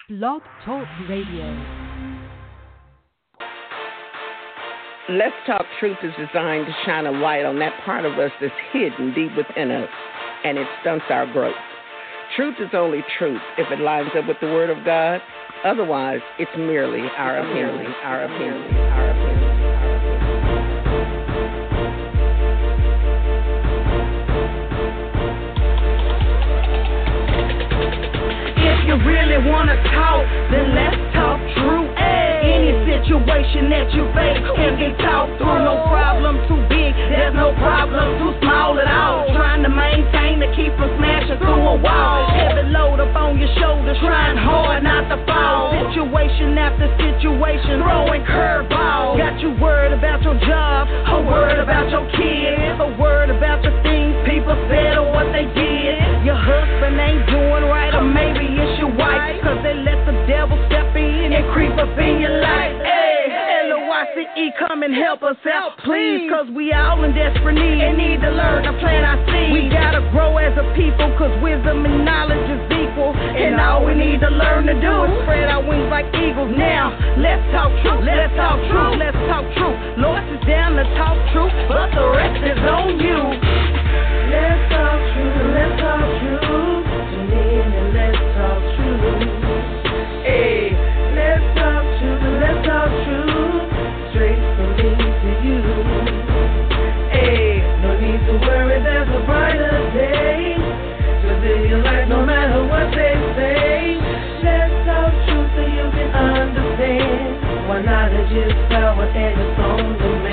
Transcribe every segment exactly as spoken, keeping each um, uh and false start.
Blog Talk Radio. Let's Talk Truth is designed to shine a light on that part of us that's hidden deep within us, and it stunts our growth. Truth is only truth if it lines up with the Word of God. Otherwise, it's merely our opinion, our opinion, our opinion. If you really want to talk, then let's talk true. Any situation that you face can be talked through. No problem too big, there's no problem too small at all. Trying to maintain to keep from smashing through a wall. Heavy load up on your shoulders, trying hard not to fall. Situation after situation, throwing curveballs. Got you worried about your job, a word about your kids, a word about your things people said or what they did. Your husband ain't doing right, or maybe it's your wife, cause they let the devil step in and creep up in your life. Hey, L O Y C E, come and help us out, please, cause we all in desperate need and need to learn to plant our seeds. We gotta grow as a people, cause wisdom and knowledge is equal, and all we need to learn to do is spread our wings like eagles. Now, let's talk truth, let's talk truth, let's talk truth. Lord is down to talk truth, but the rest is on you. Let's talk truth, let's talk truth. Tune in and let's talk truth. Hey, let's talk truth, let's talk truth. Straight from me to you. Hey, no need to worry, there's a brighter day. Just live your life no matter what they say. Let's talk truth so you can understand why knowledge is power and it's on demand.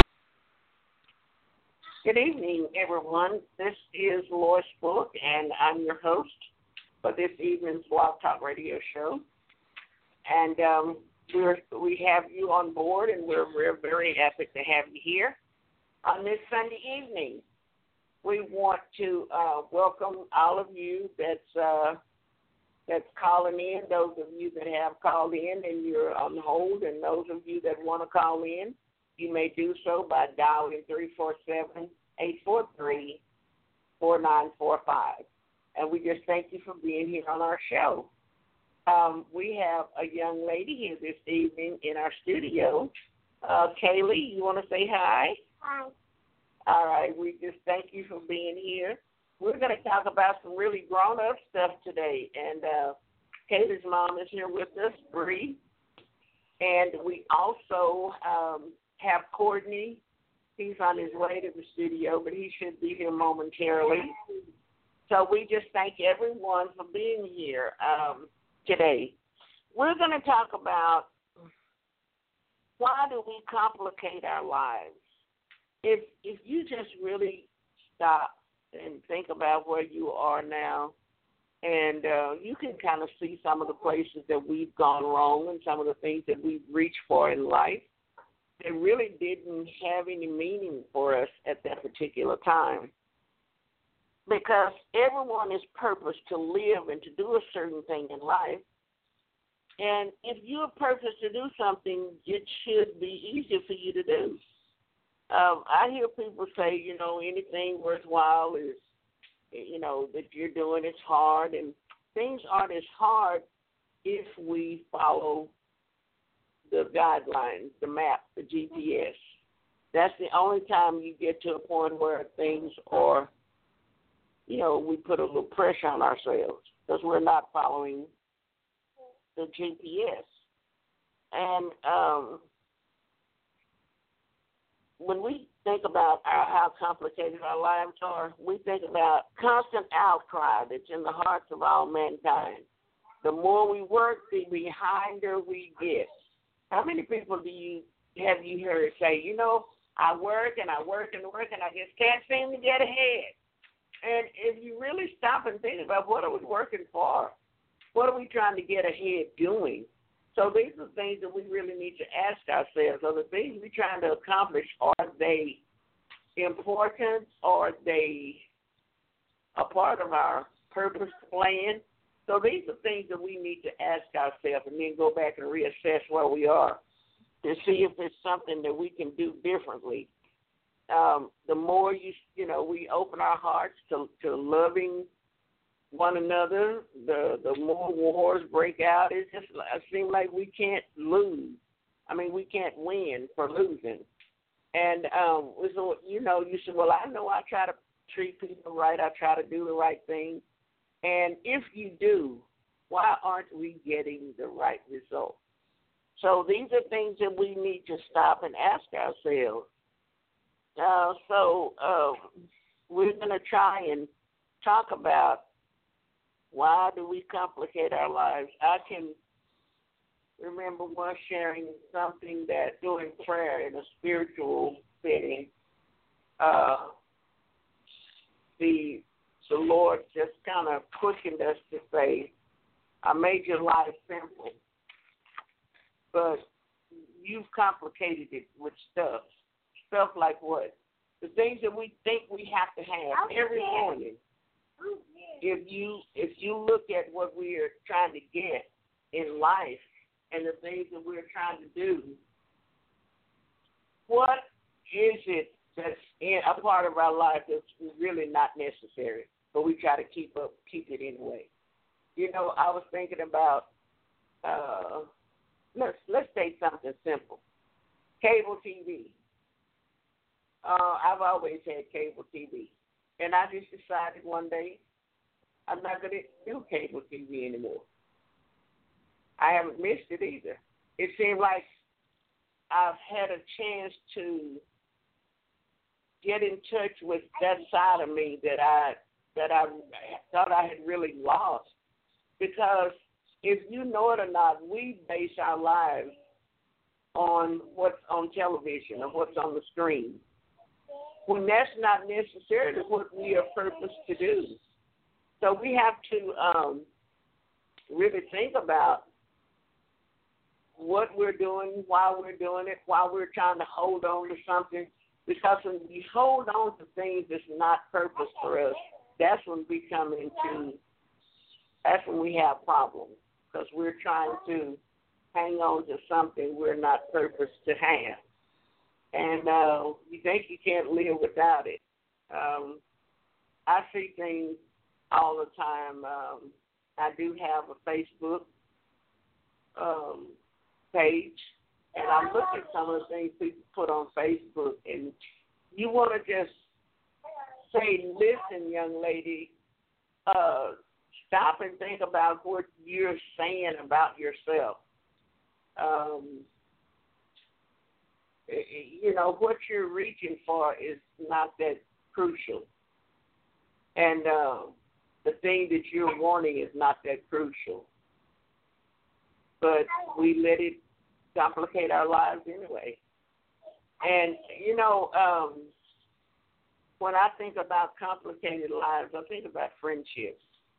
Good evening, everyone. This is Lois Book, and I'm your host for this evening's Blog Talk Radio show. And um, we're, we have you on board, and we're, we're very happy to have you here. On this Sunday evening, we want to uh, welcome all of you that's uh, that's calling in, those of you that have called in and you're on hold, and those of you that want to call in. You may do so by dialing three four seven, eight four three, four nine four five. And we just thank you for being here on our show. Um, we have a young lady here this evening in our studio. Uh, Kaylee, you want to say hi? Hi. All right. We just thank you for being here. We're going to talk about some really grown-up stuff today. And uh, Kaylee's mom is here with us, Bree. And we also um, have Courtney. He's on his way to the studio, but he should be here momentarily. So we just thank everyone for being here um, today. We're going to talk about why do we complicate our lives. If if you just really stop and think about where you are now, and uh, you can kind of see some of the places that we've gone wrong and some of the things that we've reached for in life, it really didn't have any meaning for us at that particular time. Because everyone is purposed to live and to do a certain thing in life. And if you're purposed to do something, it should be easier for you to do. Um, I hear people say, you know, anything worthwhile is, you know, that you're doing is hard. And things aren't as hard if we follow the guidelines, the map, the G P S. That's the only time you get to a point where things are, you know, we put a little pressure on ourselves because we're not following the G P S. And um, when we think about our, how complicated our lives are, we think about constant outcry that's in the hearts of all mankind. The more we work, the behinder we get. How many people do you have you heard say, you know, I work and I work and work and I just can't seem to get ahead? And if you really stop and think about what are we working for, what are we trying to get ahead doing? So these are things that we really need to ask ourselves. Are the things we're trying to accomplish, are they important? Are they a part of our purpose plan? So these are things that we need to ask ourselves and then go back and reassess where we are to see if it's something that we can do differently. Um, the more you, you know, we open our hearts to, to loving one another, the the more wars break out. It just it seems like we can't lose. I mean, we can't win for losing. And um, so, you know, you said, well, I know I try to treat people right. I try to do the right thing. And if you do, why aren't we getting the right result? So these are things that we need to stop and ask ourselves. Uh, so uh, we're going to try and talk about why do we complicate our lives. I can remember once sharing something that during prayer in a spiritual setting, uh, the the Lord just kind of quickened us to say, I made your life simple, but you've complicated it with stuff. Stuff like what? The things that we think we have to have every morning. If you if you look at what we are trying to get in life and the things that we're trying to do, what is it that's in a part of our life that's really not necessary, but we try to keep up, keep it anyway? You know, I was thinking about uh, let's let's take something simple, cable T V. Uh, I've always had cable T V, and I just decided one day I'm not going to do cable T V anymore. I haven't missed it either. It seemed like I've had a chance to get in touch with that side of me that I that I thought I had really lost. Because if you know it or not, we base our lives on what's on television or what's on the screen, when that's not necessarily what we are purposed to do. So we have to um, really think about what we're doing, why we're doing it, why we're trying to hold on to something. Because when we hold on to things that's not purpose for us, that's when we come into, that's when we have problems. Because we're trying to hang on to something we're not purposed to have. And uh, you think you can't live without it. Um, I see things all the time. Um, I do have a Facebook um, page, and I look at some of the things people put on Facebook, and you want to just say, listen, young lady, uh, stop and think about what you're saying about yourself. Um, you know, what you're reaching for is not that crucial. And uh, the thing that you're wanting is not that crucial. But we let it complicate our lives anyway. And, you know, um, when I think about complicated lives, I think about friendships.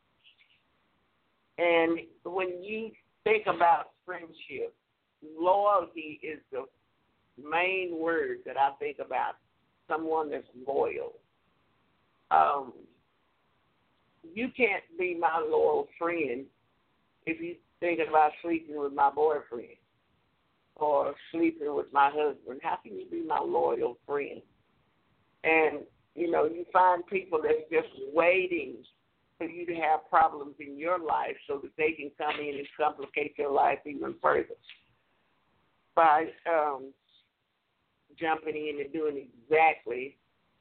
And when you think about friendship, loyalty is the main word that I think about, someone that's loyal. Um, you can't be my loyal friend if you think about sleeping with my boyfriend or sleeping with my husband. How can you be my loyal friend? And, you know, you find people that's just waiting for you to have problems in your life so that they can come in and complicate your life even further by um, jumping in and doing exactly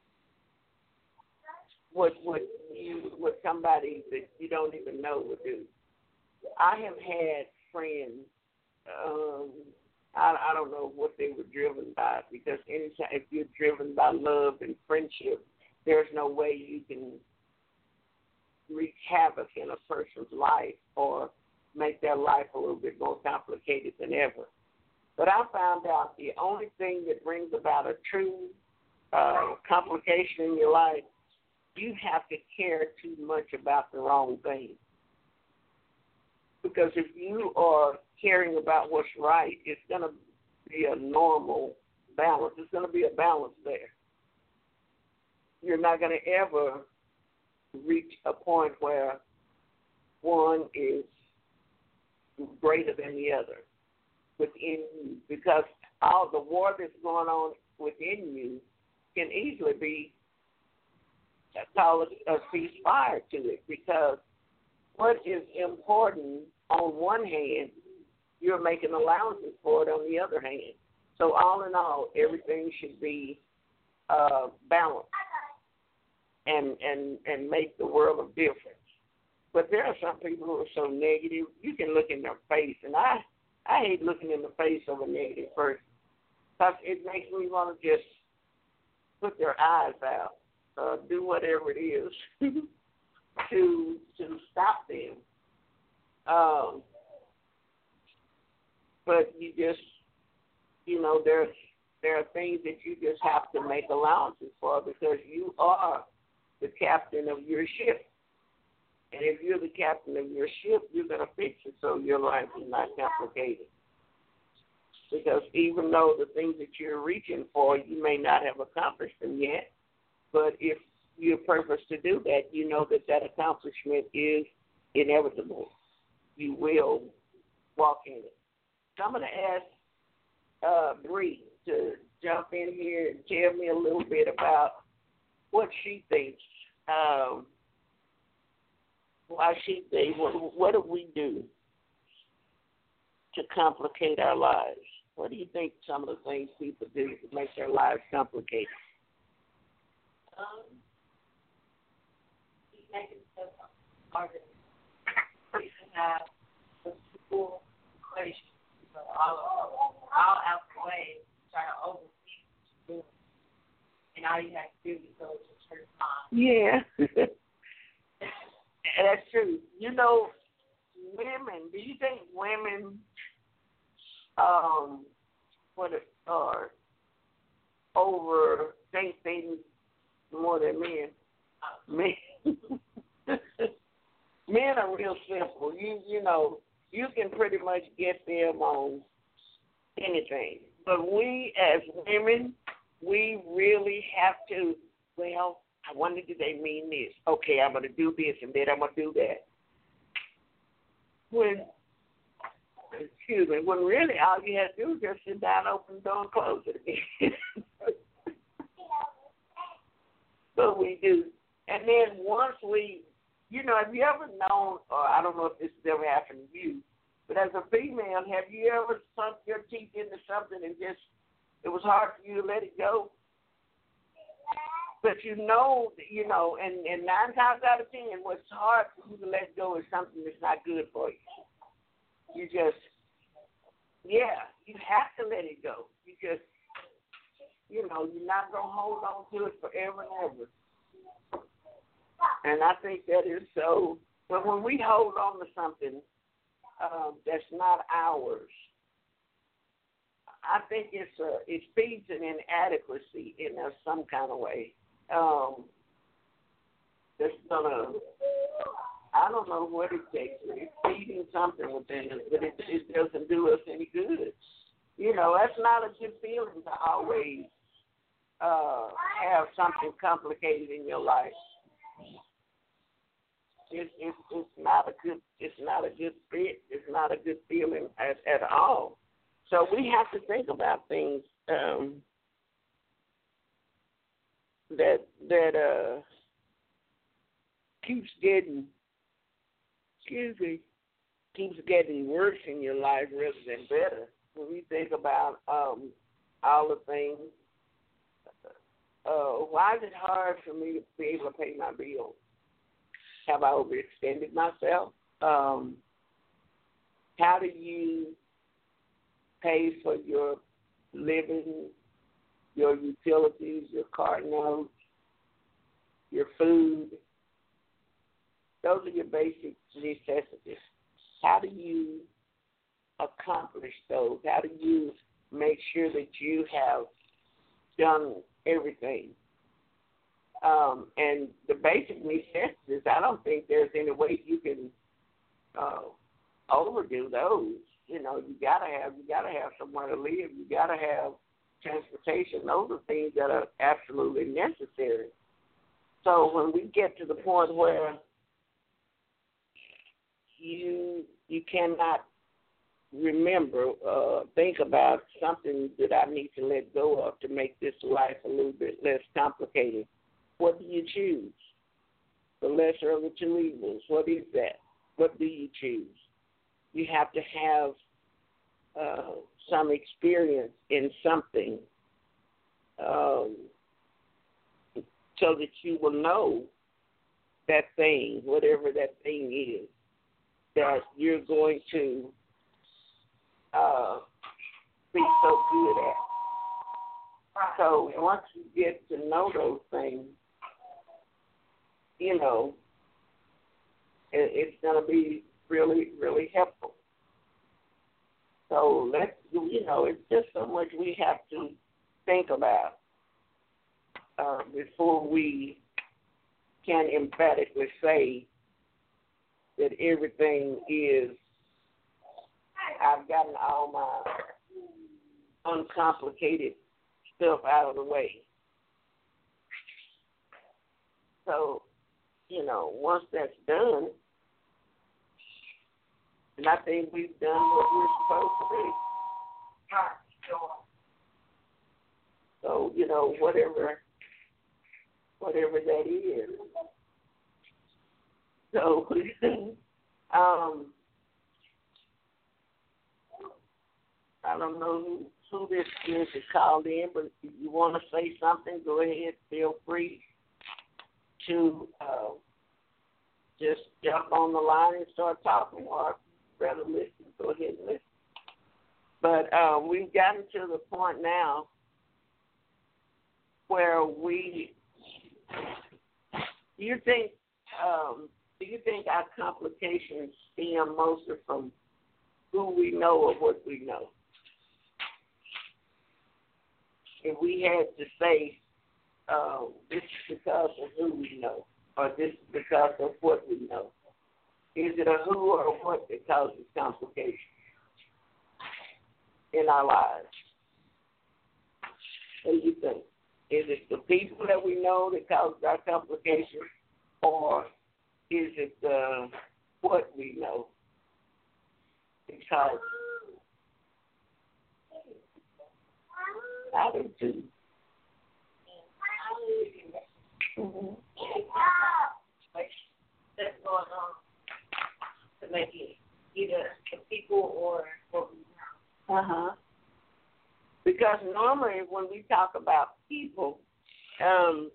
what what you what somebody that you don't even know would do. I have had friends. Um, I, I don't know what they were driven by, because anytime if you're driven by love and friendship, there's no way you can wreak havoc in a person's life or make their life a little bit more complicated than ever. But I found out the only thing that brings about a true uh, complication in your life, you have to care too much about the wrong thing. Because if you are caring about what's right, it's going to be a normal balance. It's going to be a balance there. You're not going to ever reach a point where one is greater than the other within you, because all the war that's going on within you can easily be called a ceasefire to it, because what is important on one hand, you're making allowances for it on the other hand. So all in all, everything should be uh, balanced and, and, and make the world of difference. But there are some people who are so negative, you can look in their face, and I, I hate looking in the face of a negative person because it makes me want to just put their eyes out, uh, do whatever it is to to stop them. Um, but you just, you know, there's there are things that you just have to make allowances for because you are the captain of your ship. And if you're the captain of your ship, you're going to fix it so your life is not complicated. Because even though the things that you're reaching for, you may not have accomplished them yet, but if you purpose to do that, you know that that accomplishment is inevitable. You will walk in it. So I'm going to ask uh, Bree to jump in here and tell me a little bit about what she thinks, um, why she thinks, what, what do we do to complicate our lives? What do you think some of the things people do to make their lives complicated? Um, making stuff harder. We can have a simple equation, so all, all out the way, try to oversee what you're doing. And all you have to do is go to church time. Yeah. That's true. You know, women, do you think women um what are overthink things more than men? Men Men are real simple. You you know, you can pretty much get them on anything. But we as women, we really have to, well, I wonder do they mean this? Okay, I'm gonna do this and then I'm gonna do that. When excuse me, when really all you have to do is just sit down, open the door, and close it again. But we do. And then once we, you know, have you ever known, or I don't know if this has ever happened to you, but as a female, have you ever sunk your teeth into something and just, it was hard for you to let it go? But you know, you know, and, and nine times out of ten, what's hard for you to let go is something that's not good for you. You just, yeah, you have to let it go. You just, you know, you're not going to hold on to it forever and ever. And I think that is so, but when we hold on to something um, that's not ours, I think it's a, it feeds an inadequacy in us some kind of way. Um, that's gonna, I don't know what it takes. It's feeding something within us, but it, it doesn't do us any good. You know, that's not a good feeling to always uh, have something complicated in your life. It's, it's it's not a good it's not a good fit. It's not a good feeling at, at all. So we have to think about things um, that that uh, keeps getting excuse me keeps getting worse in your life rather than better. When we think about um, all the things, uh, why is it hard for me to be able to pay my bills? Have I overextended myself? Um, how do you pay for your living, your utilities, your car notes, your food? Those are your basic necessities. How do you accomplish those? How do you make sure that you have done everything? Um, and the basic necessities, I don't think there's any way you can uh, overdo those. You know, you gotta have you gotta have somewhere to live. You gotta have transportation. Those are things that are absolutely necessary. So when we get to the point where you you cannot remember, uh, think about something that I need to let go of to make this life a little bit less complicated, what do you choose? The lesser of the two evils. What is that? what do you choose? You have to have uh, some experience in something um, so that you will know that thing, whatever that thing is, that you're going to uh, be so good at. So once you get to know those things, you know, it, it's going to be really, really helpful. So let's, you know, it's just so much we have to think about uh, before we can emphatically say that everything is, I've gotten all my uncomplicated stuff out of the way. So, you know, once that's done, and I think we've done what we're supposed to do. So, you know, whatever, whatever that is. So, um, I don't know who, who this is that called in, but if you want to say something, go ahead. Feel free to uh, just jump on the line and start talking, or rather listen, go ahead and listen. But uh, we've gotten to the point now where we, do you think, um, do you think our complications stem mostly from who we know or what we know? If we had to say, uh, this is because of who we know, or this is because of what we know, is it a who or a what that causes complications in our lives? What do you think? Is it the people that we know that causes our complications, or is it uh, what we know? Because I do too. Mm-hmm. That's going on to make it either the people or what we know. Uh huh. Because normally when we talk about people, um,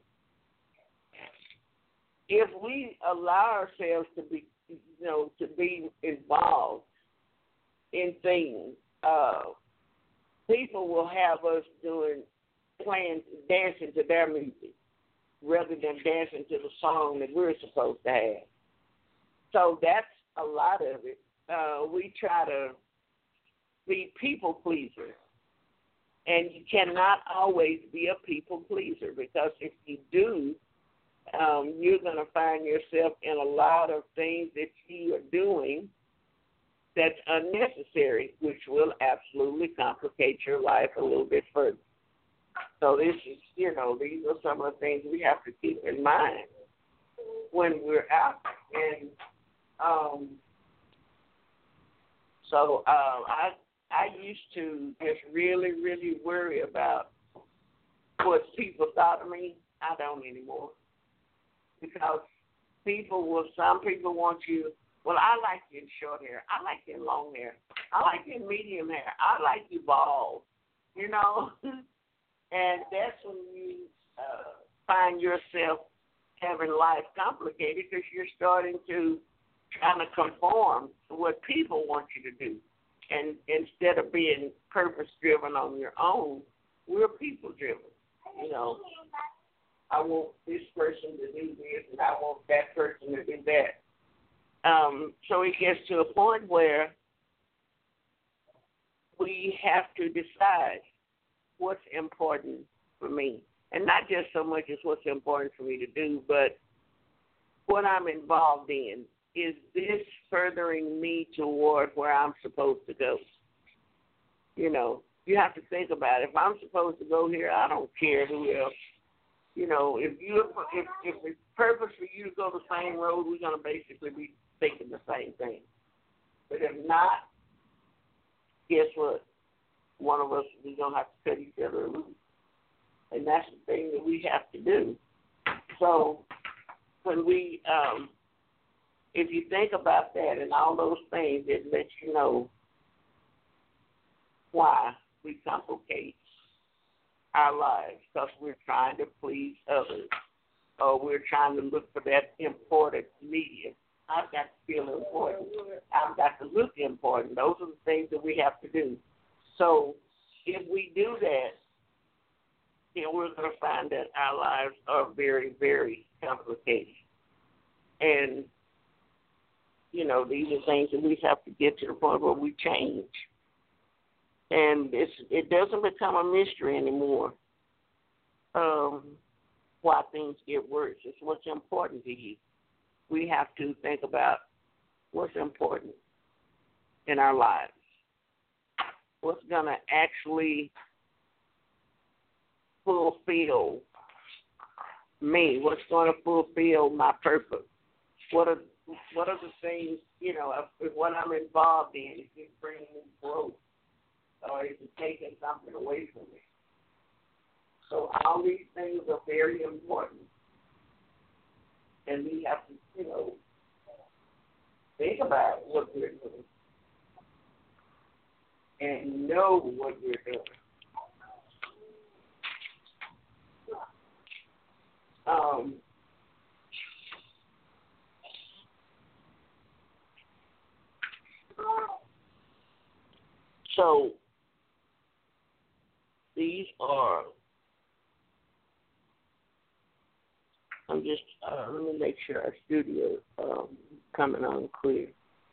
if we allow ourselves to be, you know, to be involved in things, uh, people will have us doing, playing, dancing to their music rather than dancing to the song that we're supposed to have. So that's a lot of it. Uh, we try to be people pleasers. And you cannot always be a people pleaser, because if you do, um, you're going to find yourself in a lot of things that you are doing that's unnecessary, which will absolutely complicate your life a little bit further. So this is, you know, these are some of the things we have to keep in mind when we're out. And um, so uh, I I used to just really, really worry about what people thought of me. I don't anymore. Because people will, some people want you, well, I like you in short hair. I like you in long hair. I like you in medium hair. I like you bald, you know. And that's when you uh, find yourself having life complicated, because you're starting to trying to conform to what people want you to do. And instead of being purpose-driven on your own, we're people-driven. You know, I want this person to do this, and I want that person to do that. Um, so it gets to a point where we have to decide what's important for me. And not just so much as what's important for me to do, but what I'm involved in. Is this furthering me toward where I'm supposed to go? You know, you have to think about it. If I'm supposed to go here, I don't care who else. You know, if you if if it's purpose for you to go the same road, we're gonna basically be thinking the same thing. But if not, guess what? One of us, we're gonna have to cut each other loose, and that's the thing that we have to do. So when we um. if you think about that and all those things, it lets you know why we complicate our lives, because we're trying to please others, or we're trying to look for that important medium. I've got to feel important. I've got to look important. Those are the things that we have to do. So if we do that, then we're going to find that our lives are very, very complicated. And, you know, these are things that we have to get to the point where we change. And it's, it doesn't become a mystery anymore um, why things get worse. It's what's important to you. We have to think about what's important in our lives, what's going to actually fulfill me, what's going to fulfill my purpose. What are what are the things, you know, if, if what I'm involved in, is it bringing me growth, or is it taking something away from me? So all these things are very important. And we have to, you know, think about what we're doing and know what we're doing. Um, so these are, I'm just, uh, let me make sure our studio um, coming on clear.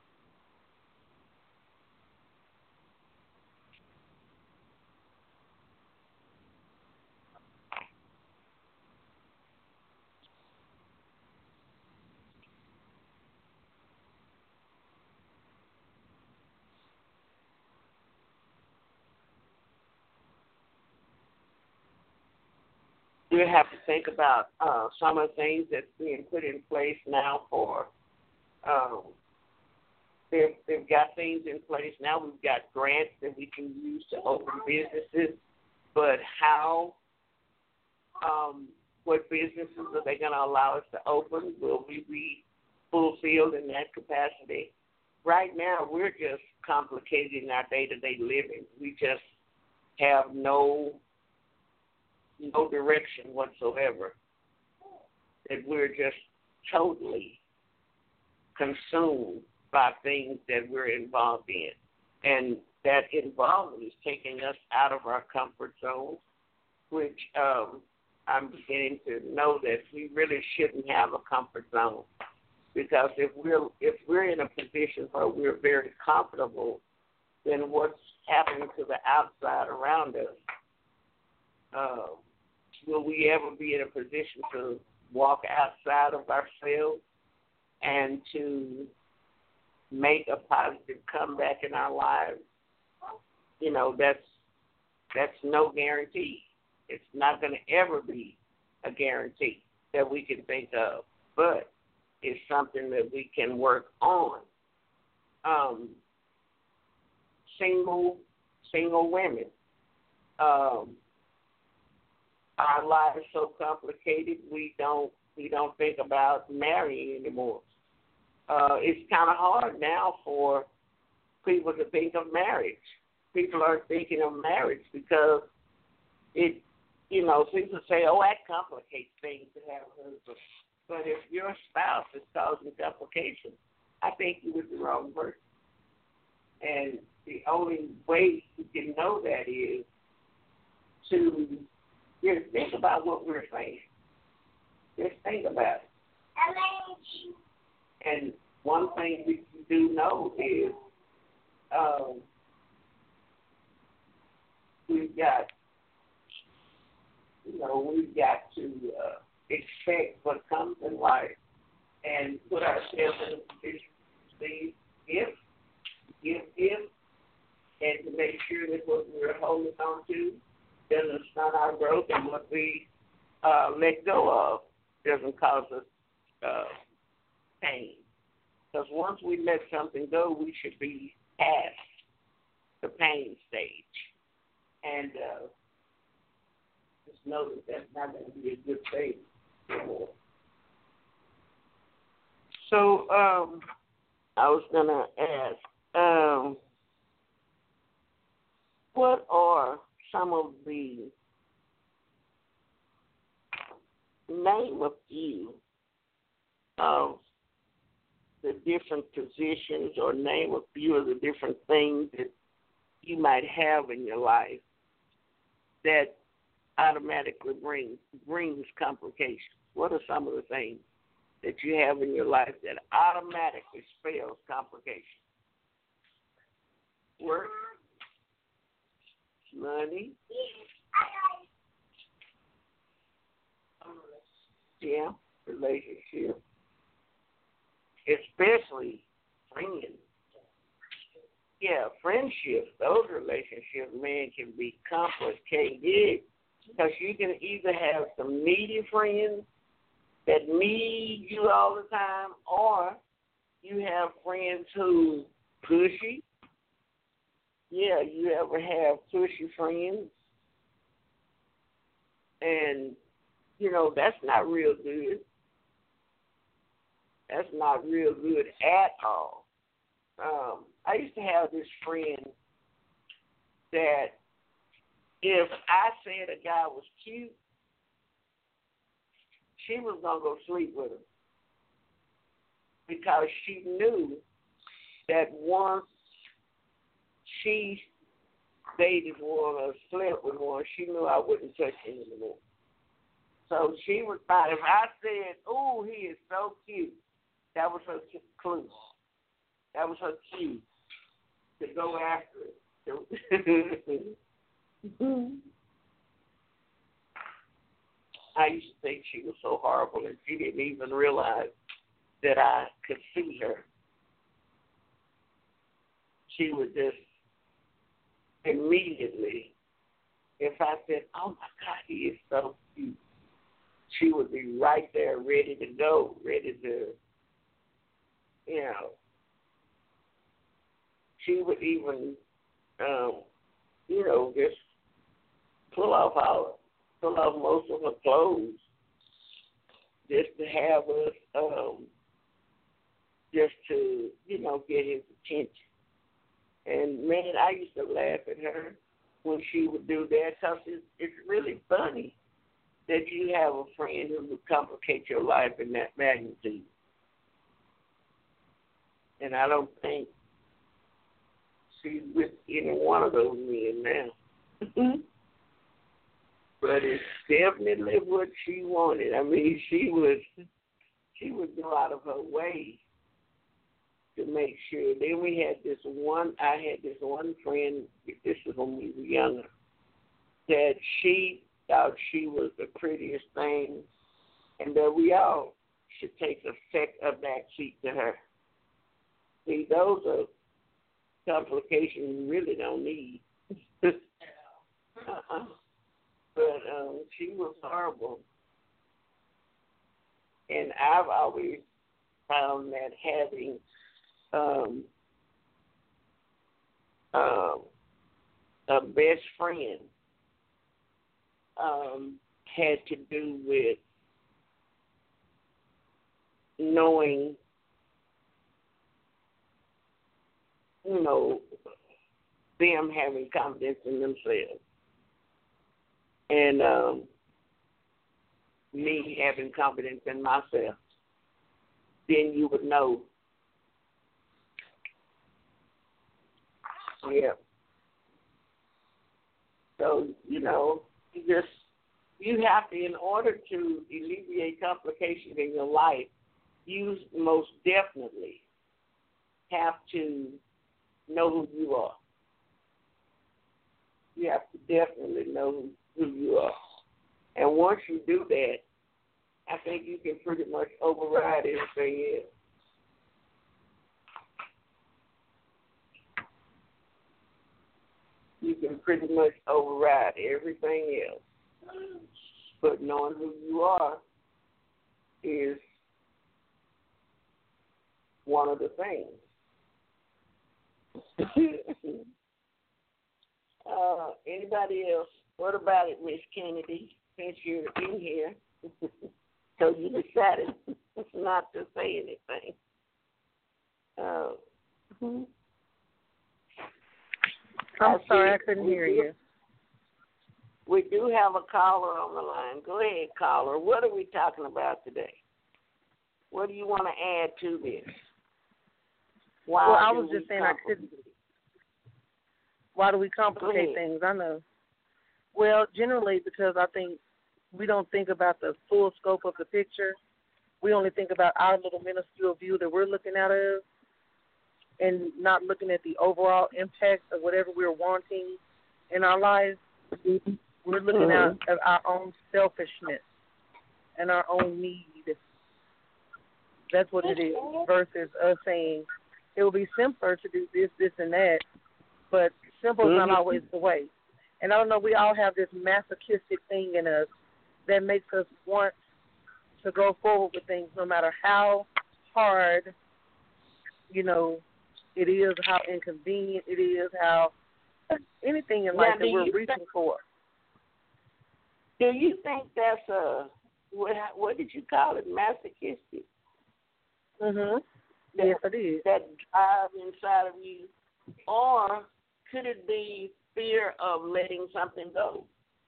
We have to think about uh, some of the things that's being put in place now for, um, they've, they've got things in place now. We've got grants that we can use to open businesses, but how, um, what businesses are they going to allow us to open? Will we be fulfilled in that capacity? Right now, we're just complicating our day-to-day living. We just have no no direction whatsoever, that we're just totally consumed by things that we're involved in. And that involvement is taking us out of our comfort zone, which um, I'm beginning to know that we really shouldn't have a comfort zone. Because if we're if we're in a position where we're very comfortable, then what's happening to the outside around us, uh, will we ever be in a position to walk outside of ourselves and to make a positive comeback in our lives? You know, that's that's no guarantee. It's not going to ever be a guarantee that we can think of, but it's something that we can work on. Um, single single women. Um, Our lives are so complicated, we don't we don't think about marrying anymore. Uh, it's kind of hard now for people to think of marriage. People aren't thinking of marriage because it, you know, people say, oh, that complicates things to have a husband. But if your spouse is causing complications, I think you're with the wrong person. And the only way you can know that is to just think about what we're saying. Just think about it. And one thing we do know is um, we've got, you know, we've got to uh, expect what comes in life and put ourselves in a position to see if, give if, and to make sure that what we're holding on to doesn't stunt our growth, and what we uh, let go of doesn't cause us uh, pain. Because once we let something go, we should be past the pain stage. And uh, just know that that's not going to be a good thing anymore. So, um, I was gonna ask, um, what are some of the name a few of the different positions, or name a few of the different things that you might have in your life that automatically brings brings complications? What are some of the things that you have in your life that automatically spells complications? Work, money, yeah, relationship, especially friends. Yeah, friendships, those relationships, man, can be complicated because you can either have some needy friends that need you all the time, or you have friends who pushy. Yeah, you ever have pushy friends? And, you know, that's not real good. That's not real good at all. Um, I used to have this friend that if I said a guy was cute, she was going to go sleep with him because she knew that once she dated one or slept with one, she knew I wouldn't touch him anymore. So she would find, if I said, "Oh, he is so cute," that was her clue. That was her cue to go after it. I used to think she was so horrible, and she didn't even realize that I could see her. She would just immediately, if I said, "Oh my God, he is so cute," she would be right there, ready to go, ready to, you know. She would even, um, you know, just pull off our, pull off most of her clothes just to have us, um, just to, you know, get his attention. And, man, I used to laugh at her when she would do that because it's, it's really funny that you have a friend who would complicate your life in that magnitude. And I don't think she's with any one of those men now. But it's definitely what she wanted. I mean, she would, she would go out of her way to make sure. Then we had this one, I had this one friend, this was when we were younger, that she thought she was the prettiest thing and that we all should take a, sec, a back seat to her. See, those are complications you really don't need. uh-uh. But um, she was horrible. And I've always found that having um, um, a best friend um, had to do with knowing, you know, them having confidence in themselves. And um, me having confidence in myself. Then you would know. Yeah. So, you know, you just, you have to, in order to alleviate complications in your life, you most definitely have to know who you are. You have to definitely know who you are. And once you do that, I think you can pretty much override everything else. You can pretty much override everything else. But knowing who you are is one of the things. uh, anybody else? What about it, Miss Kennedy, since you're in here? So you decided. not to say anything. Uh, hmm. I'm I sorry, see. I couldn't we hear do, you. We do have a caller on the line. Go ahead, caller. What are we talking about today? What do you want to add to this? Why well, I do was just we saying I couldn't. Why do we complicate things? I know. Well, generally because I think we don't think about the full scope of the picture. We only think about our little minuscule view that we're looking at of, and not looking at the overall impact of whatever we're wanting in our lives. We're looking mm-hmm. at, at our own selfishness and our own need. That's what it is, versus us saying it will be simpler to do this, this, and that, but simple is mm-hmm. not always the way. And I don't know, we all have this masochistic thing in us that makes us want to go forward with things no matter how hard, you know, it is, how inconvenient it is, how anything in life now, that we're reaching think, for. Do you think that's a, what, what did you call it, masochistic? Mm-hmm. That, yes, it is. That drive inside of you, or could it be fear of letting something go?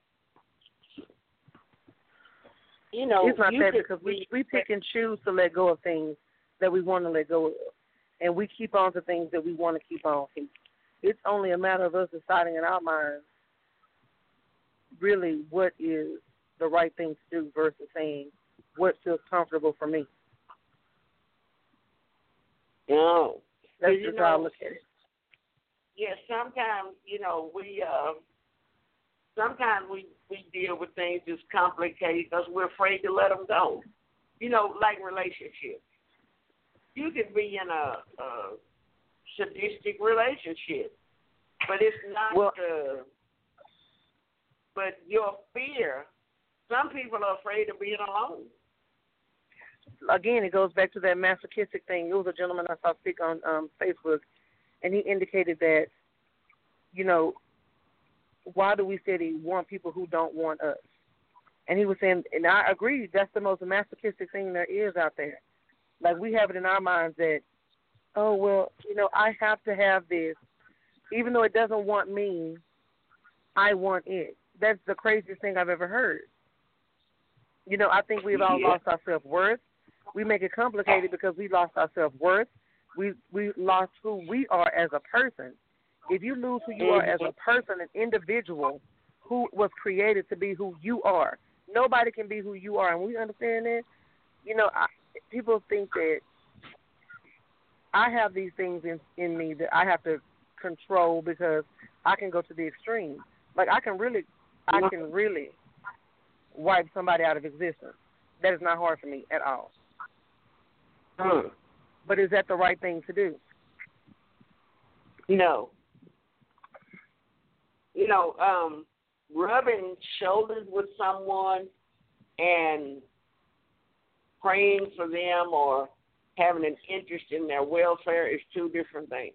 You know, it's not you that could, because we, we pick and choose to let go of things that we want to let go of, and we keep on to things that we want to keep on to. It's only a matter of us deciding in our minds really what is the right thing to do versus saying what feels comfortable for me. No. That's you just know, how I look at it. Yeah, sometimes, you know, we uh, sometimes we, we deal with things just complicated because we're afraid to let them go. You know, like relationships. You can be in a, a sadistic relationship, but it's not well, the, but your fear, some people are afraid of being alone. Again, it goes back to that masochistic thing. There was a gentleman I saw speak on um, Facebook, and he indicated that, you know, why do we say we want people who don't want us? And he was saying, and I agree, that's the most masochistic thing there is out there. Like, we have it in our minds that, oh, well, you know, I have to have this. Even though it doesn't want me, I want it. That's the craziest thing I've ever heard. You know, I think we've all yeah. lost our self-worth. We make it complicated because we lost our self-worth. We we lost who we are as a person. If you lose who you are as a person, an individual who was created to be who you are, nobody can be who you are. And we understand that. You know, I, people think that I have these things in, in me that I have to control because I can go to the extreme. Like, I can really, I can really wipe somebody out of existence. That is not hard for me at all. Hmm. But is that the right thing to do? No. You know, um, rubbing shoulders with someone and praying for them or having an interest in their welfare is two different things.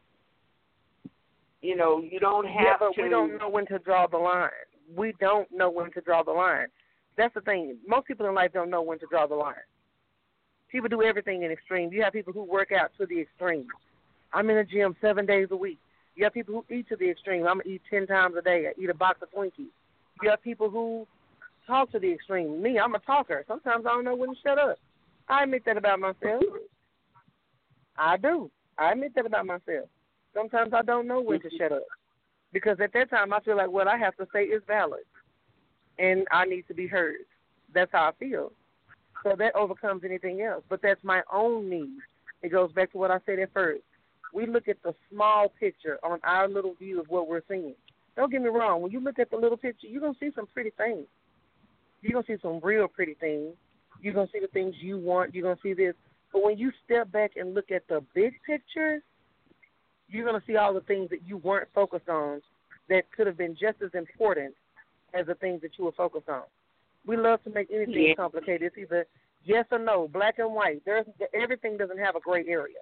You know, you don't have yeah, but to. we don't know when to draw the line. We don't know when to draw the line. That's the thing. Most people in life don't know when to draw the line. People do everything in extreme. You have people who work out to the extreme. I'm in the gym seven days a week. You have people who eat to the extreme. I'm going to eat ten times a day. I eat a box of Twinkies. You have people who talk to the extreme. Me, I'm a talker. Sometimes I don't know when to shut up. I admit that about myself. I do. I admit that about myself. Sometimes I don't know when to shut up. Because at that time I feel like what I have to say is valid. And I need to be heard. That's how I feel. So that overcomes anything else. But that's my own need. It goes back to what I said at first. We look at the small picture on our little view of what we're seeing. Don't get me wrong. When you look at the little picture, you're going to see some pretty things. You're going to see some real pretty things. You're going to see the things you want. You're going to see this. But when you step back and look at the big picture, you're going to see all the things that you weren't focused on that could have been just as important as the things that you were focused on. We love to make anything yeah. complicated. It's either yes or no, black and white. There's everything doesn't have a gray area.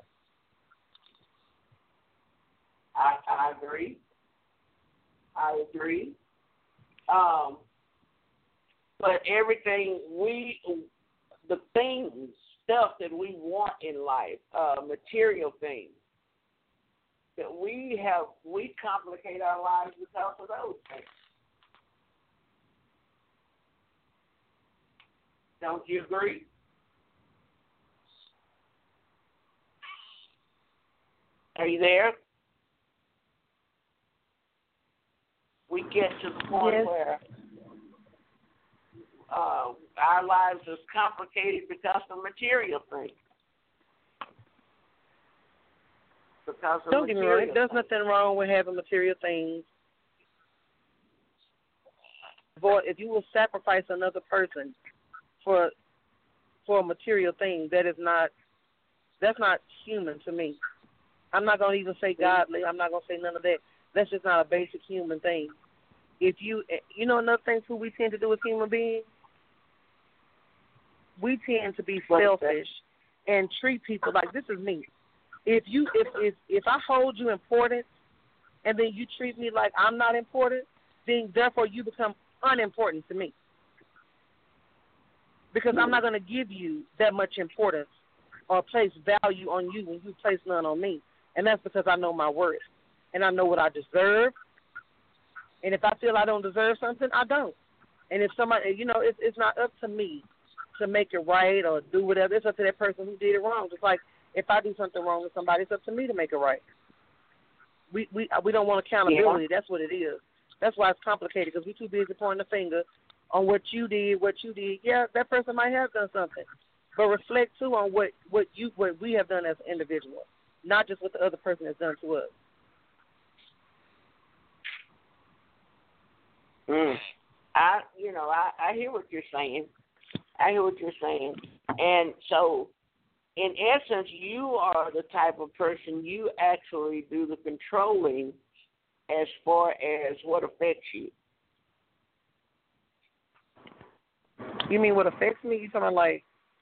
I, I agree. I agree. Um, but everything we, the things stuff that we want in life, uh, material things. That we have, we complicate our lives because of those things. Don't you agree? Are you there? We get to the point yes. where uh, our lives is complicated because of material things. Because of Don't get me wrong. material There's things. nothing wrong with having material things. But if you will sacrifice another person for for a material thing, that is not that's not human to me. I'm not gonna even say godly. I'm not gonna say none of that. That's just not a basic human thing. If you you know another thing too we tend to do as human beings, we tend to be selfish and treat people like this is me. If you if if if I hold you important and then you treat me like I'm not important, then therefore you become unimportant to me. Because I'm not going to give you that much importance or place value on you when you place none on me. And that's because I know my worth and I know what I deserve. And if I feel I don't deserve something, I don't. And if somebody, you know, it's it's not up to me to make it right or do whatever. It's up to that person who did it wrong. Just like if I do something wrong with somebody, it's up to me to make it right. We we we don't want accountability. Yeah. That's what it is. That's why it's complicated because we're too busy pointing the finger on what you did, what you did. Yeah, that person might have done something, but reflect too on what, what you what we have done as an individual, not just what the other person has done to us. Mm. I you know I, I hear what you're saying. I hear what you're saying, and so in essence, you are the type of person you actually do the controlling as far as what affects you. You mean what affects me? You talking like?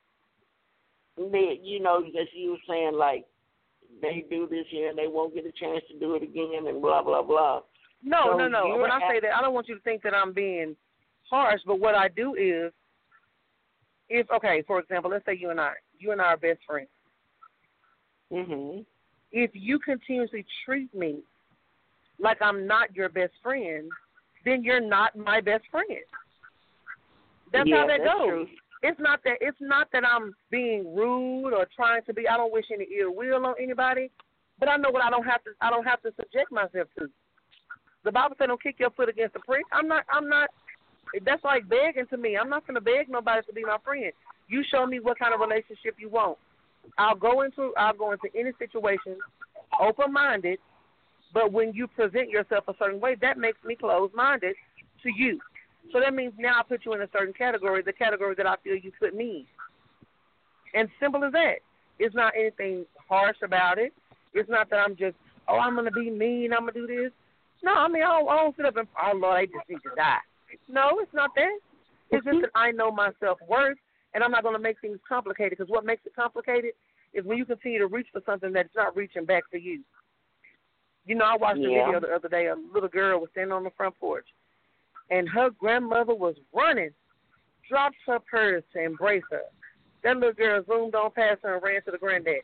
You know, as you were saying, like, they do this here and they won't get a chance to do it again and blah, blah, blah. No, so no, no. When I at- say that, I don't want you to think that I'm being harsh, but what I do is, if, okay, for example, let's say you and I, you and I are best friends. Mm-hmm. If you continuously treat me like I'm not your best friend, then you're not my best friend. That's yeah, how that that's goes. True. It's not that it's not that I'm being rude or trying to be. I don't wish any ill will on anybody, but I know what I don't have to. I don't have to subject myself to. The Bible said, "Don't kick your foot against the prick." I'm not. I'm not. That's like begging to me. I'm not going to beg nobody to be my friend. You show me what kind of relationship you want. I'll go into. I'll go into any situation, open-minded. But when you present yourself a certain way, that makes me closed-minded to you. So that means now I put you in a certain category, the category that I feel you put me in. And simple as that. It's not anything harsh about it. It's not that I'm just, oh, I'm going to be mean, I'm going to do this. No, I mean, I don't, I don't sit up and, oh, Lord, they just need to die. No, it's not that. It's just that I know my self-worth, and I'm not going to make things complicated, because what makes it complicated is when you continue to reach for something that's not reaching back for you. You know, I watched a yeah. video the other day. A little girl was standing on the front porch, and her grandmother was running, dropped her purse to embrace her. That little girl zoomed on past her and ran to the granddaddy.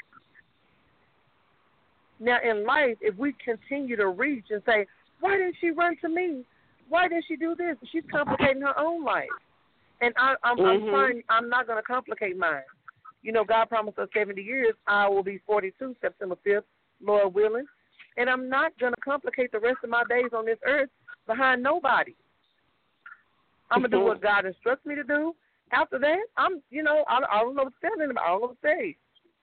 Now, in life, if we continue to reach and say, why didn't she run to me? Why didn't she do this? She's complicating her own life. And I, I'm, mm-hmm. I'm trying, I'm not going to complicate mine. You know, God promised us seventy years. I will be forty-two, September fifth, Lord willing. And I'm not going to complicate the rest of my days on this earth behind nobody. I'm going to do what God instructs me to do. After that, I'm, you know, I, I don't know what to tell anybody. I don't know what to say.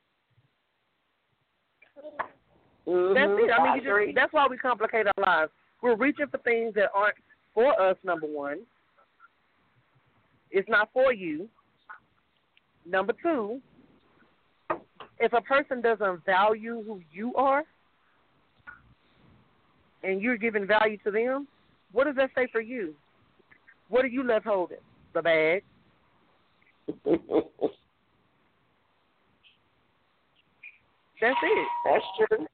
Mm-hmm. That's it. I mean, I you just, that's why we complicate our lives. We're reaching for things that aren't for us, number one. It's not for you. Number two, if a person doesn't value who you are and you're giving value to them, what does that say for you? What are you left holding? The bag. That's it. That's true.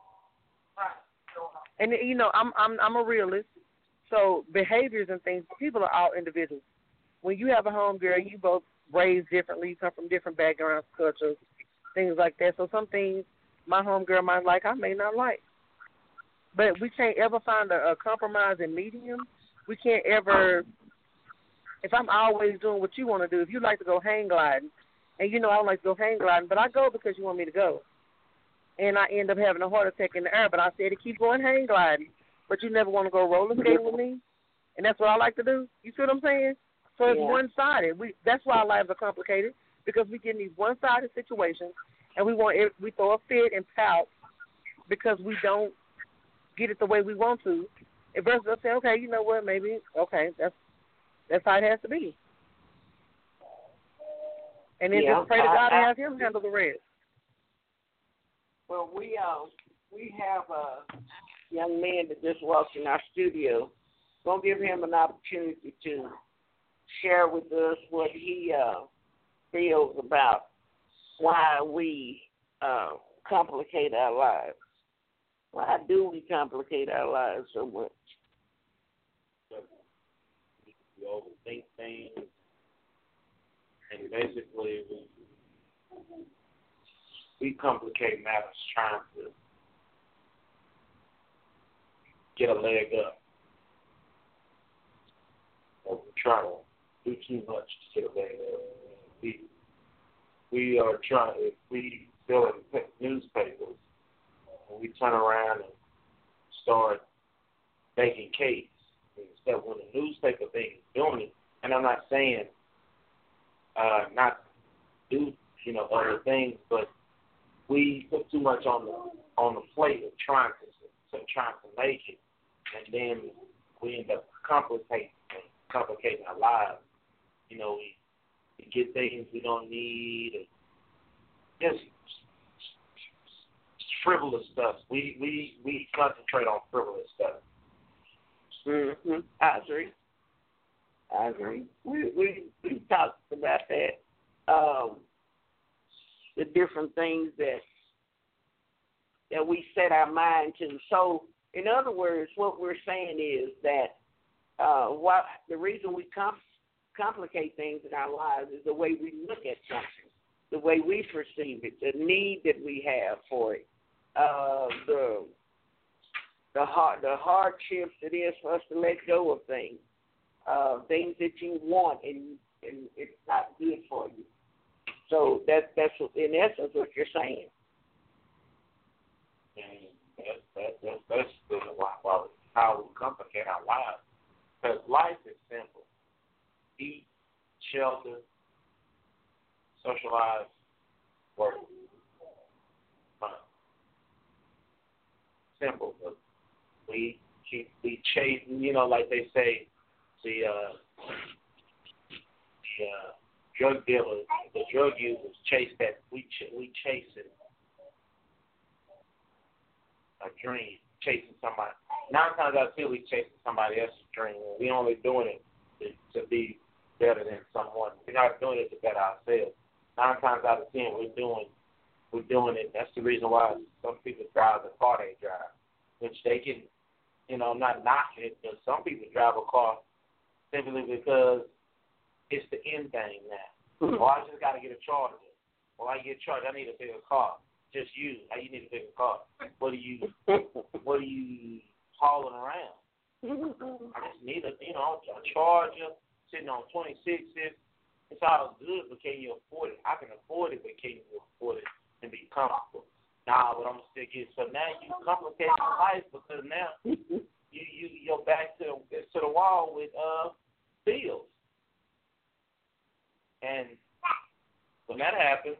And you know, I'm I'm I'm a realist. So behaviors and things, people are all individuals. When you have a home girl, you both raised differently, you come from different backgrounds, cultures, things like that. So some things my homegirl might like, I may not like. But we can't ever find a, a compromise in medium. We can't ever, if I'm always doing what you want to do, if you like to go hang gliding, and you know I don't like to go hang gliding, but I go because you want me to go. And I end up having a heart attack in the air, but I said to keep going hang gliding, but you never want to go roller skating with me, and that's what I like to do. You see what I'm saying? So it's Yeah. one-sided. We That's why our lives are complicated, because we get in these one-sided situations, and we want it, we throw a fit and pout because we don't get it the way we want to. And versus us saying, okay, you know what, maybe, okay, that's that's how it has to be. And then Yeah, just pray to I- God I- and have Him handle the rest. Well, we uh, we have a young man that just walked in our studio. Gonna give him an opportunity to share with us what he uh, feels about why we uh, complicate our lives. Why do we complicate our lives so much? We overthink things, and basically we we complicate matters trying to get a leg up. Or we're trying to do too much to get a leg up. We we are trying. If we fill in newspapers, and we turn around and start making cakes, instead when the newspaper thing is doing it, and I'm not saying uh, not do you know other things, but we put too much on the on the plate of trying to, to trying to make it, and then we end up complicating complicating our lives. You know, we, we get things we don't need, and just frivolous stuff. We we we concentrate on frivolous stuff. Mm-hmm. I agree. I agree. We we we talked about that. Um, the different things that that we set our mind to. So, in other words, what we're saying is that uh, what the reason we com- complicate things in our lives is the way we look at something, the way we perceive it, the need that we have for it, uh, the the hard the hardships it is for us to let go of things, uh, things that you want and and it's not good for you. So that that's what, in essence what you're saying. And that's that, that, that's the, why, why, how we complicate our lives. Because life is simple: eat, shelter, socialize, work, fun. Simple, but we keep we chase. You know, like they say, the uh, the uh, drug dealers, the drug users chase that. We ch- we chasing a dream, chasing somebody. Nine times out of ten, we chasing somebody else's dream. We only doing it to, to be better than someone. We're not doing it to better ourselves. Nine times out of ten, we're doing we're doing it. That's the reason why some people drive the car they drive, which they can, you know, not knocking it, but some people drive a car simply because it's the end thing now. Mm-hmm. Well, I just got to get a charger. Well, I get a charger, I need a bigger car. Just you. You need a bigger car. What are you? What are you hauling around? I just need a, you know, a charger sitting on twenty-sixes. It's all good, but can you afford it? I can afford it, but can you afford it and be comfortable? Nah, but I'm still get. So now you complicate your life because now you you you're back to the to the wall with uh bills, and when that happens.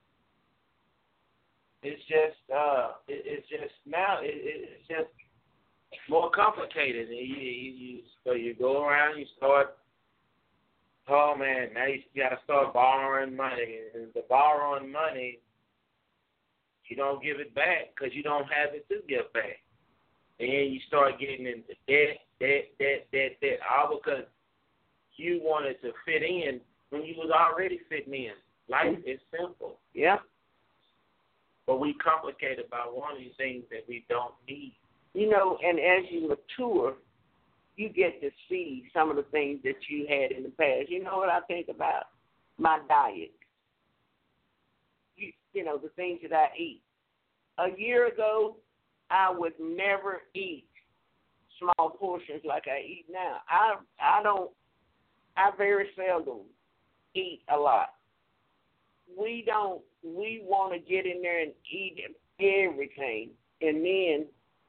It's just, uh, it, it's just now, it, it's just more complicated. You, you, you, so you go around, you start, oh man, now you got to start borrowing money. And the borrowing money, you don't give it back because you don't have it to give back. And you start getting into debt, debt, debt, debt, debt, all because you wanted to fit in when you was already fitting in. Life is simple. Yeah. But we complicate about one of these things that we don't need. You know, and as you mature, you get to see some of the things that you had in the past. You know what I think about? my diet. You, you know, the things that I eat. A year ago, I would never eat small portions like I eat now. I I don't. I very seldom eat a lot. We don't. We want to get in there and eat everything, and then,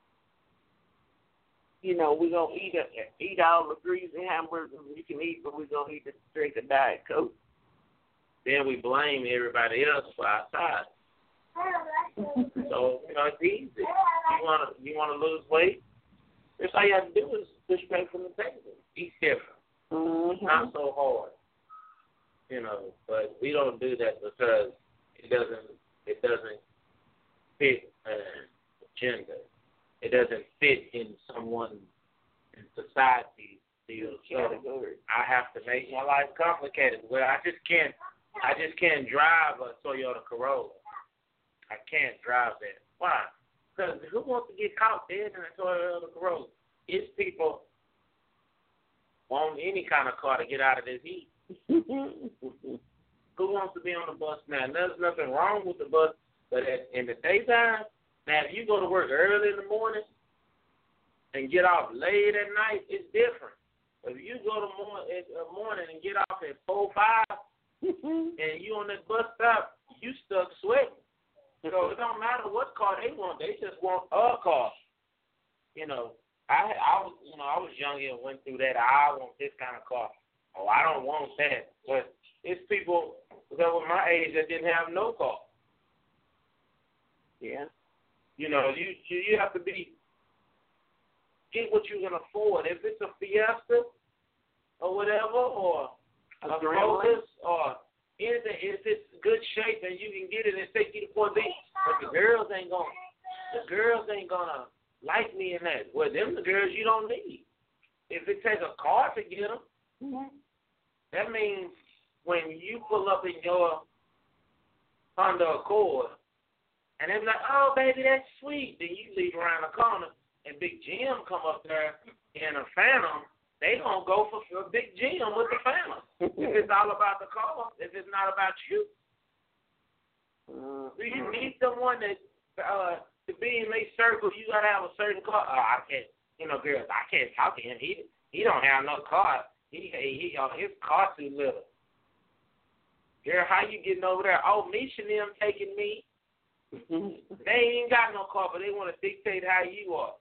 you know, we're gonna eat a, eat all the greasy hamburgers we can eat, but we're gonna eat a drink a Diet Coke. Then we blame everybody else for our size. So, you know, it's easy. You wanna you wanna lose weight? That's all you have to do is push back from the table. Eat different. Mm-hmm. Not so hard. You know, but we don't do that because it doesn't it doesn't fit an agenda. It doesn't fit in someone in society deal. So I have to make my life complicated. Well, I just can't I just can't drive a Toyota Corolla. I can't drive that. Why? Because who wants to get caught dead in a Toyota Corolla? It's people want any kind of car to get out of this heat. Who wants to be on the bus now? There's nothing wrong with the bus, but at, in the daytime, now if you go to work early in the morning and get off late at night, it's different. But if you go to mor- in the morning and get off at four, five, and you on that bus stop, you stuck sweating. So it don't matter what car they want; they just want a car. You know, I I was you know I was young and went through that. I want this kind of car. Oh, I don't want that. But it's people that were my age that didn't have no car. Yeah. You know, you you, you have to be get what you can afford. If it's a Fiesta or whatever, or a Focus or anything, if it's good shape and you can get it and take you to Point Beach, but the girls ain't gonna the girls ain't gonna like me in that. Well, them the girls you don't need. If it takes a car to get them, mm-hmm. that means when you pull up in your Honda Accord and they're like, "Oh, baby, that's sweet," then you leave around the corner and Big Jim come up there in a Phantom. They gonna go for, for Big Jim with the Phantom. If it's all about the car, if it's not about you. Uh, do you need someone that uh, to be in their circle? You gotta have a certain car. Oh, I can't. You know, girls, I can't talk to him. He he don't have no car. He he, he uh, his car too little. Girl, how you getting over there? Oh, Misha and them taking me. They ain't got no car, but they want to dictate how you are.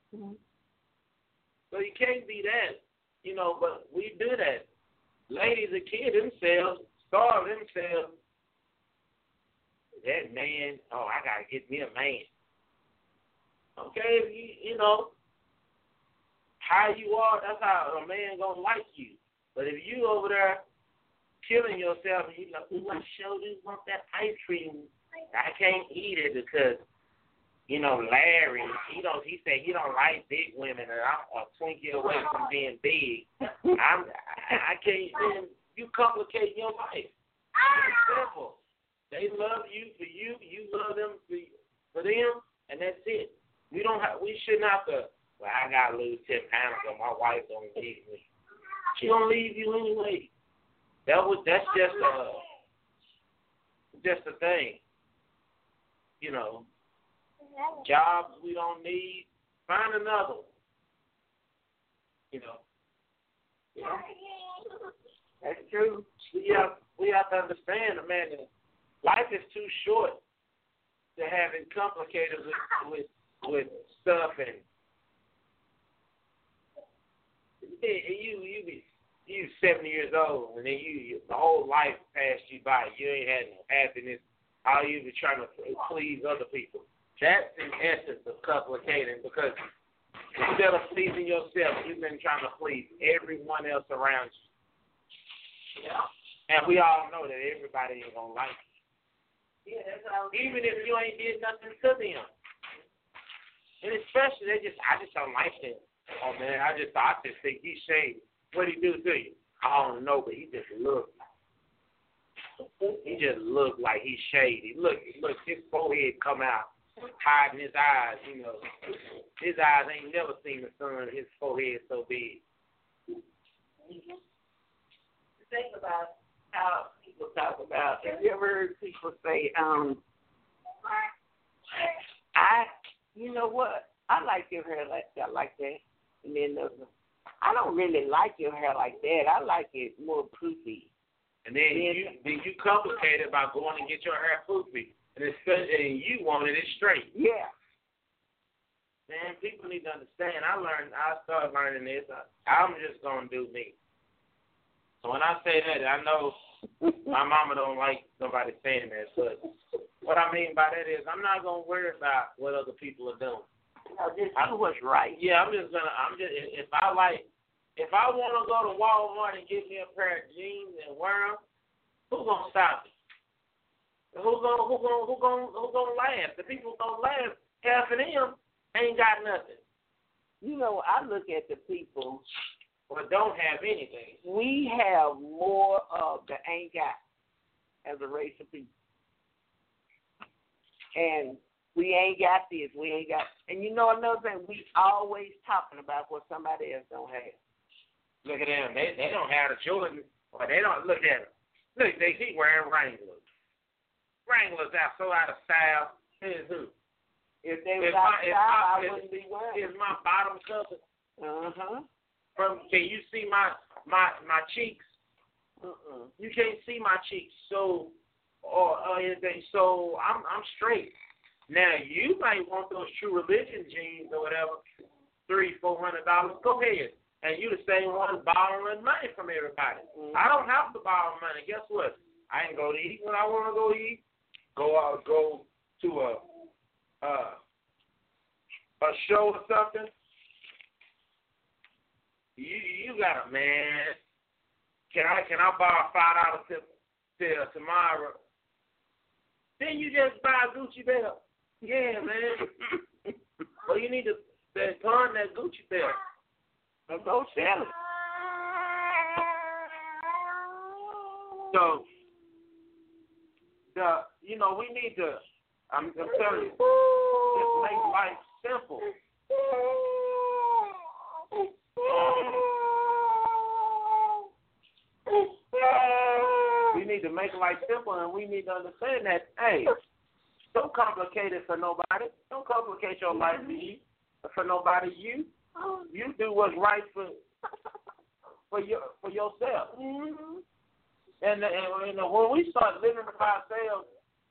So you can't be that, you know, but we do that. Ladies that kill themselves, starve themselves. That man, oh, I got to get me a man. Okay, you, you know, how you are, that's how a man going to like you. But if you over there killing yourself and you like, ooh, I sure do want that ice cream, I can't eat it because, you know, Larry, he don't. He said he don't like big women, and I'm a Twinkie away from being big. I'm. I, I can't. Then you complicate your life. It's simple. They love you for you. You love them for for them, and that's it. We don't have. We shouldn't have to. Well, I gotta lose ten pounds, so my wife don't leave me. She gonna leave you anyway. That was. That's just a. Just a thing. You know. Jobs we don't need, find another one. You know. Yeah. That's true. We have we have to understand, man, that life is too short to have it complicated with with, with stuff and you you be you seventy years old and then you, you the whole life passed you by. You ain't had no happiness. All you be trying to please other people. That's the essence of complicating because instead of pleasing yourself, you've been trying to please everyone else around you. Yeah. And we all know that everybody ain't going to like you. Yeah, that's how even if you ain't did nothing to them. And especially, they just, I just don't like them. Oh, man, I just, I just think he's shady. What'd he do to you? I don't know, but he just looked. He just looked like he's shady. Look, look, his forehead come out. Hiding his eyes, you know. His eyes ain't never seen the sun. His forehead so big. The thing about how people people talk about? Have you ever heard people say, um, I, you know what? I like your hair like that, like that. And then there's a, I don't really like your hair like that. I like it more poofy. And then you then you complicate it by going and get your hair poofy. And, and you wanted it straight. Yeah. Man, people need to understand. I learned, I started learning this. I, I'm just going to do me. So when I say that, I know my mama don't like nobody saying that. But what I mean by that is I'm not going to worry about what other people are doing. No, just do what's right. Yeah, I'm just going to, I'm just, if I like, if I want to go to Walmart and get me a pair of jeans and wear them, who's going to stop me? Who's going who gonna, who gonna, who gonna laugh? The people going to laugh, half of them ain't got nothing. You know, I look at the people or don't have anything. We have more of the ain't got as a race of people. And we ain't got this, we ain't got, and you know another thing, we always talking about what somebody else don't have. Look at them. They they don't have the Jordan, or they don't look at them. Look, they keep wearing Wranglers. Wranglers out so out of style. Here's who. If they was out of style, I wouldn't be wearing. Here's my bottom cover. Uh huh. From can you see my my my cheeks? Uh-uh. You can't see my cheeks, so or uh, anything. So I'm I'm straight. Now you might want those True Religion jeans or whatever, three four hundred dollars. Go ahead. And you the same one borrowing money from everybody. Mm-hmm. I don't have to borrow money. Guess what? I ain't go to eat when I want to go eat. Go out, go to a uh, a show or something. You you got a man. Can I can I borrow five dollars till till tomorrow? Then you just buy a Gucci belt. Yeah, man. Well, you need to pawn that Gucci belt. Go sell it. So, the you know we need to. I'm, I'm telling you, just make life simple. We need to make life simple, and we need to understand that. Hey, don't complicate it for nobody. Don't complicate your life for you, for nobody. You. You do what's right for for your for yourself. Mm-hmm. And, and, and when we start living for ourselves,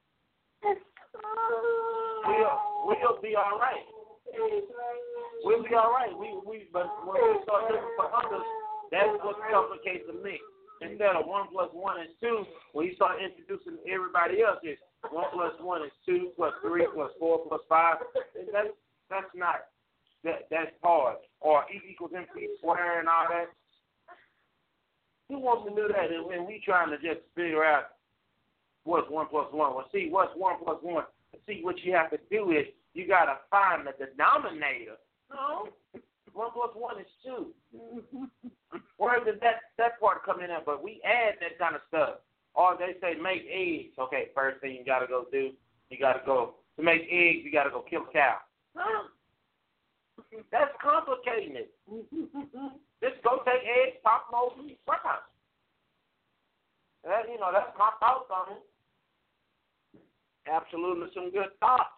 we'll we'll be all right. We'll be all right. We we but when we start living for others, that's what complicates the mix. Instead of one plus one is two, when you start introducing everybody else, it's one plus one is two plus three plus four plus five. That's that's not. That that's hard. Or E equals M C squared and all that. Who wants to do that? And when we trying to just figure out what's one plus one. Well, see, what's one plus one? See, what you have to do is you got to find the denominator. No, one plus one is two. Where does that that part come in? But we add that kind of stuff. Or they say make eggs. Okay, first thing you got to go do, you got to go to make eggs. You got to go kill a cow. Huh? That's complicating it. Just go take eggs, pop them over, and fry them. That, you know, that's my thoughts on it. Absolutely some good thoughts.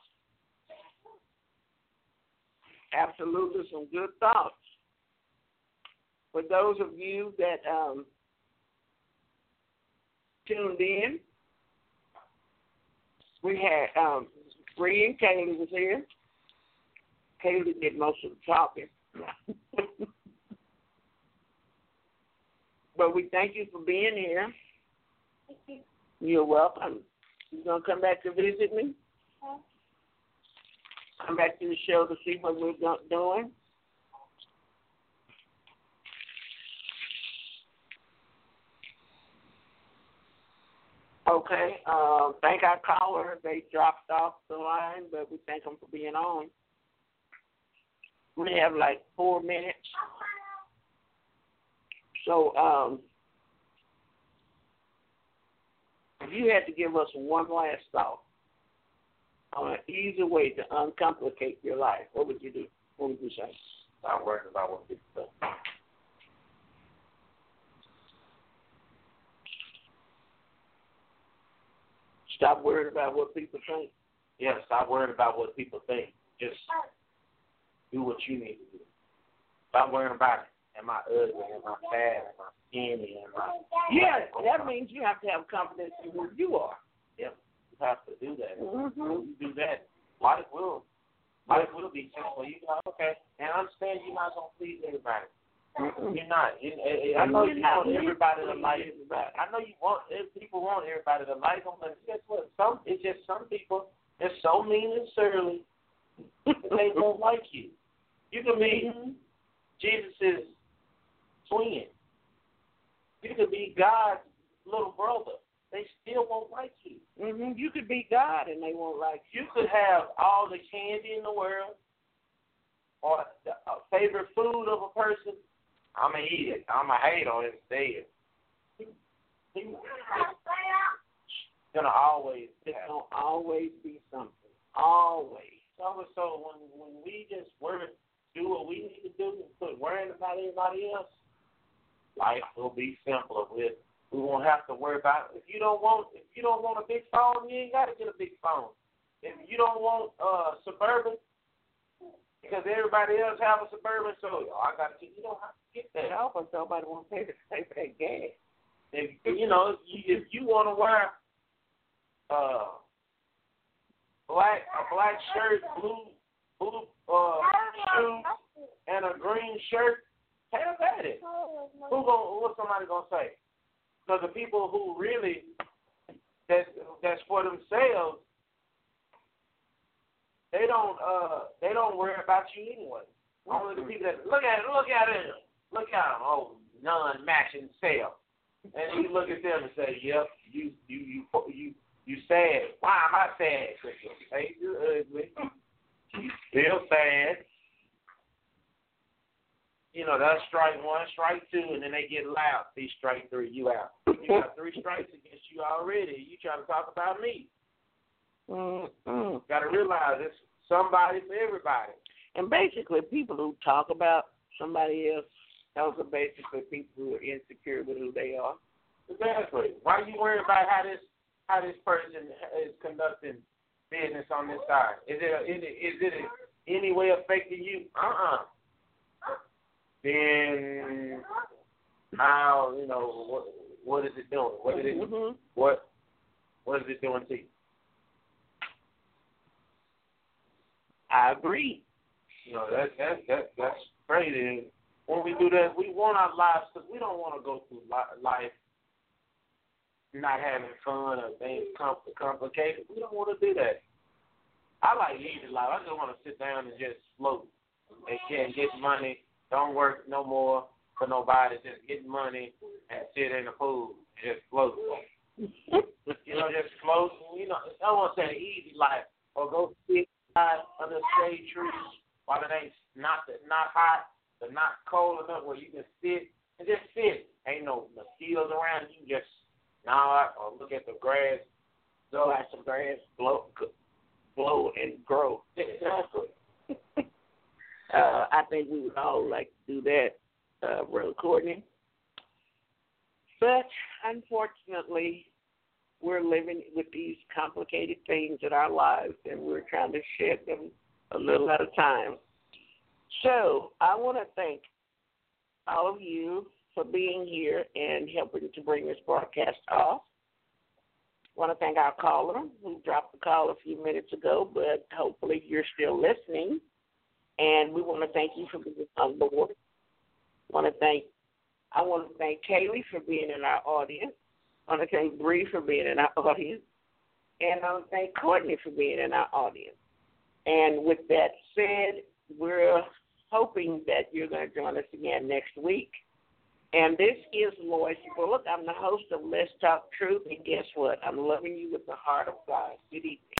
Absolutely some good thoughts. For those of you that um, tuned in, we had um, Bree and Kaylee was here. Kaylee did most of the talking. But we thank you for being here. Thank you. You're welcome. You going to come back to visit me? Huh? Come back to the show to see what we're doing? Okay. Uh, thank our caller. They dropped off the line, but we thank them for being on. We have like four minutes. So, um, if you had to give us one last thought on an easy way to uncomplicate your life, what would you do? What would you say? Not worrying about what people say. Stop worrying about what people think. Yeah, stop worrying about what people think. Just do what you need to do. Stop worrying about it. Am I ugly? Am I fat? Am I skinny? Am I... Yeah, that means you have to have confidence in who you are. Yep, you have to do that. Mm-hmm. When you do that, life will, life will be simple. You go, okay, and understand you're not going to please everybody. Mm-mm. You're not. You, I know you want everybody to like everybody. I know you want, people want everybody to like them, but guess what? Some, it's just some people, they're so mean and surly, they don't like you. You can be mm-hmm. Jesus' twin. You could be God's little brother. They still won't like you. Mm-hmm. You could be God and they won't like you. You could have all the candy in the world or the uh, favorite food of a person. I'm going to eat it. I'm going to hate on it instead. It's going to always, it's going to always be something. Always. So, so when, when we just worry, do what we need to do and quit worrying about everybody else, life will be simpler. With we won't have to worry about it. If you don't want if you don't want a big phone, you ain't got to get a big phone. If you don't want uh Suburban, because everybody else have a Suburban, so oh, I got to get. You don't have to get that. I hope nobody won't pay to pay for that gas. If you know, if you, if you want to wear uh black a black shirt, blue blue uh shoes, and a green shirt, have at it. Who gonna? What's somebody gonna say? Because the people who really that's that's for themselves, they don't uh they don't worry about you anyway. Only the people that look at it, look at it, look at them. Oh, non-matching sale, and you look at them and say, "Yep, you you you you you sad. Why am I sad? Because your face is ugly. You still sad." You know, that's strike one, strike two, and then they get loud. See, strike three, you out. You got three strikes against you already. You try to talk about me. Mm-hmm. Got to realize it's somebody for everybody. And basically, people who talk about somebody else, those are basically people who are insecure with who they are. Exactly. Why are you worried about how this how this person is conducting business on this side? Is it a, is it, is it a, any way affecting you? Uh-uh. Then how, you know, what what is it doing? What is it mm-hmm. what what is it doing to you? I agree. You know, that that that that's crazy. When we do that, we want our lives, because we don't want to go through life not having fun or things complicated. We don't want to do that. I like easy life. I just want to sit down and just float and get, get money. Don't work no more for nobody. Just get money and sit in the pool and just float. You know, just float. You know, I don't want to say easy life or go sit outside under the shade trees while it ain't not not hot but not cold enough where you can sit and just sit. Ain't no mosquitoes around. You can just nod or look at the grass. Go at some grass, blow, blow and grow. Exactly. Uh, I think we would all like to do that, uh, Brother Courtney. But unfortunately, we're living with these complicated things in our lives, and we're trying to shed them a little at a time. So I want to thank all of you for being here and helping to bring this broadcast off. I want to thank our caller who dropped the call a few minutes ago, but hopefully you're still listening. And we want to thank you for being on board. I want to thank, I want to thank Kaylee for being in our audience. I want to thank Bree for being in our audience. And I want to thank Courtney for being in our audience. And with that said, we're hoping that you're going to join us again next week. And this is Lois Bullock. I'm the host of Let's Talk Truth. And guess what? I'm loving you with the heart of God. Good evening.